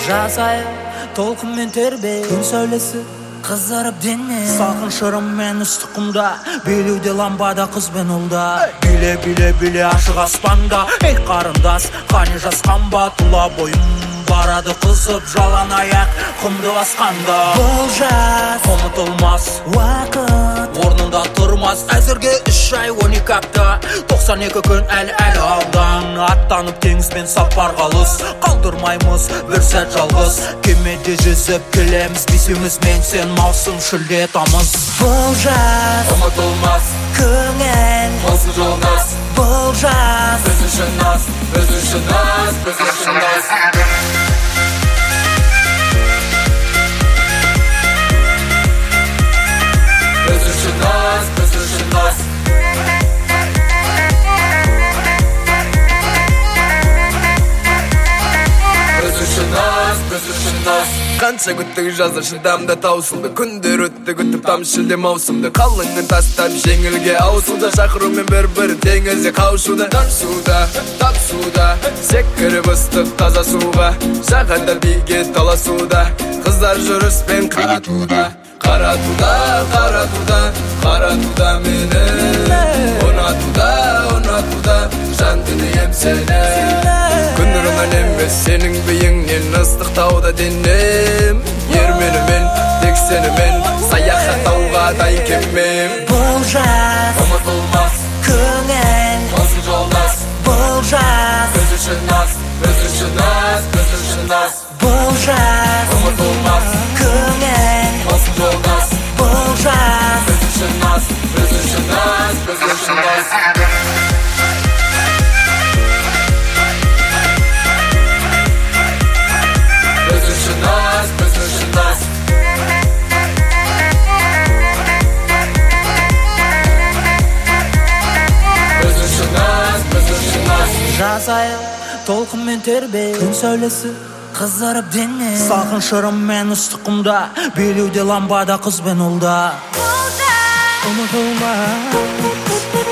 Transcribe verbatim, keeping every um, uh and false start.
Жазайын толқын мен тербе, күн сәулесі қыздырып дене. Сағыншырым мен үсті құмда, билеуде ламбада қыз бен ұлда. Биле биле биле ашық аспанда, ей қарындас қане жасқан ба. Тұла бойым барады қызып, жалан аяқ құмды басқанда. Бұл жаз ұмытылмас уақыт, орнында тұрмас. Әзірге үш ай он екі апта, тоқсан екі күн әлі әлі алдан. Аттанып теңізбен сапар қалыс, қалдырмаймыз бір сәт жалғыз. Кемеде жүзіп келеміз, бесеуміз мен сен, маусым шілде тамыз. Бұл жаз ұмытылмас көңіл болсын жолдас. Бұл жаз Біз үшін аз, біз үшін аз, біз үшін аз. Біз үшін аз, біз үшін аз. Біз үшін аз, біз үшін аз. Қанша күттік жазда шыдамда таусылды, күндер өтті күтіп там шілде маусымды. Қалыңын тастап жеңілге ауысуда, шақырумен бір-бір теңізде қауышуда. Там суда, тап суда, секіріп ыстық таза суға, жағада биге таласуда. Қыздар жүріспен қаратуда, қаратуда, қаратуда, қаратуда мені. Ұнатуда, ұнатуда, жан дүнием сені. Күніріңнен емес сенің бейіңнен, ыстық тауда денем. Ерменімен, тек сенімен, саяхаттауға дай кемем. Бұл жаз Ұмытылмас көңіл болсын жолдас. Бұл жаз Біз үшін аз, біз үшін аз, біз үшін аз. Бұл жаз Ұмытылмас көңіл болсын жолдас. Бұл жаз Біз үшін аз, біз үшін аз, біз үшін аз. Біз үшін аз, біз үшін аз. Біз үшін аз, біз үшін аз. Жазайын толқын мен тербе, күн сәулесі қыздырып дене. Сағыншырым мен үсті құмда, билеуде ламбада қыз бен ұлда. Ұмытылмас